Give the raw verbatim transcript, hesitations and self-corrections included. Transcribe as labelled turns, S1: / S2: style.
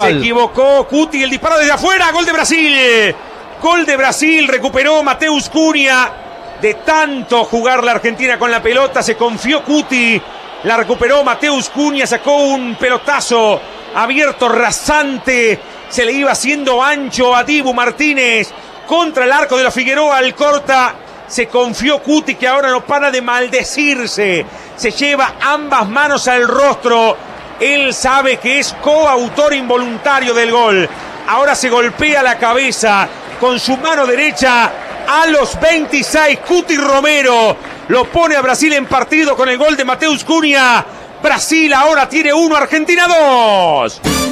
S1: Se equivocó Cuti, el disparo desde afuera, gol de Brasil. Gol de Brasil, recuperó Mateus Cunha. De tanto jugar la Argentina con la pelota, se confió Cuti. La recuperó Mateus Cunha, sacó un pelotazo abierto, rasante. Se le iba haciendo ancho a Dibu Martínez. Contra el arco de la Figueroa, al corta. Se confió Cuti, que ahora no para de maldecirse. Se lleva ambas manos al rostro. Él sabe que es coautor involuntario del gol. Ahora se golpea la cabeza con su mano derecha. A los veintiséis, Cuti Romero lo pone a Brasil en partido con el gol de Mateus Cunha. Brasil ahora tiene uno, Argentina dos.